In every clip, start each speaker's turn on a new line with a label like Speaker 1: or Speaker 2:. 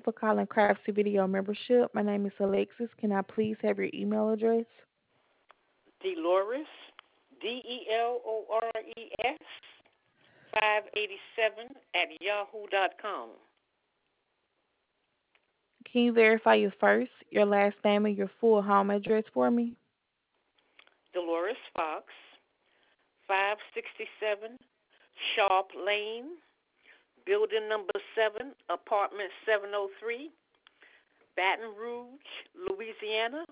Speaker 1: for calling Craftsy Video Membership. My name is Alexis. Can I please have your email address?
Speaker 2: Delores, DELORES 587 at yahoo.com.
Speaker 1: Can you verify your first, your last name, and your full home address for me?
Speaker 2: Dolores Fox, 567 Sharp Lane, building number 7, apartment 703, Baton Rouge, Louisiana,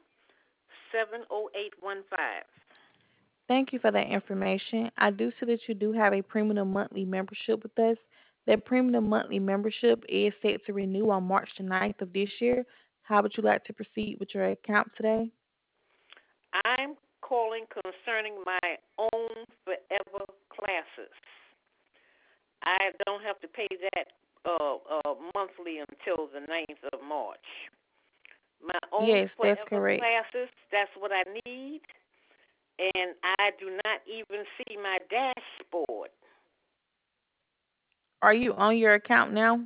Speaker 2: 70815.
Speaker 1: Thank you for that information. I do see that you do have a premium monthly membership with us. That premium monthly membership is set to renew on March the 9th of this year. How would you like to proceed with your account today?
Speaker 2: I'm calling concerning my own forever classes. I don't have to pay that monthly until the 9th of March. My own
Speaker 1: Yes, that's
Speaker 2: forever
Speaker 1: correct.
Speaker 2: classes, that's what I need, and I do not even see my dashboard.
Speaker 1: Are you on your account now?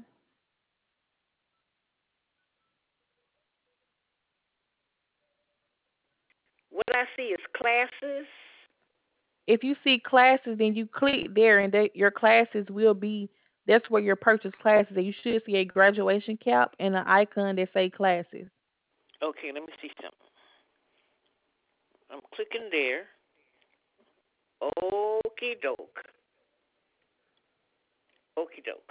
Speaker 2: What I see is classes.
Speaker 1: If you see classes, then you click there, and your classes will be. That's where your purchase classes. And you should see a graduation cap and an icon that say classes.
Speaker 2: Okay, let me see something. I'm clicking there. Okie doke. Okie doke.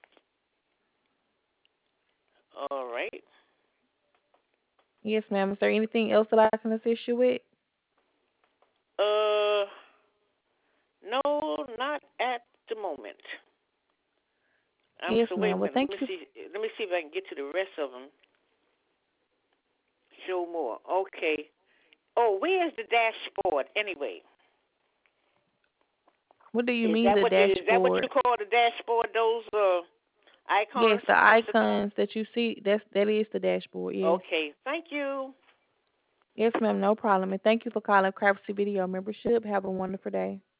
Speaker 2: All right.
Speaker 1: Yes, ma'am. Is there anything else that I can assist you with?
Speaker 2: Uh, no, not at the moment.
Speaker 1: Yes,
Speaker 2: So wait
Speaker 1: ma'am.
Speaker 2: a
Speaker 1: Well,
Speaker 2: minute.
Speaker 1: thank
Speaker 2: Let me
Speaker 1: you.
Speaker 2: see. Let me see if I can get to the rest of them. Show more. Okay. Oh, where's the dashboard anyway?
Speaker 1: What do you
Speaker 2: Is
Speaker 1: mean
Speaker 2: that
Speaker 1: the
Speaker 2: what you
Speaker 1: dashboard?
Speaker 2: call the dashboard? Those
Speaker 1: Yes,
Speaker 2: icons
Speaker 1: the
Speaker 2: across the top.
Speaker 1: icons that you see. That is the dashboard. Yes.
Speaker 2: Okay. Thank you.
Speaker 1: Yes, ma'am. No problem. And thank you for calling Craftsy Video Membership. Have a wonderful day.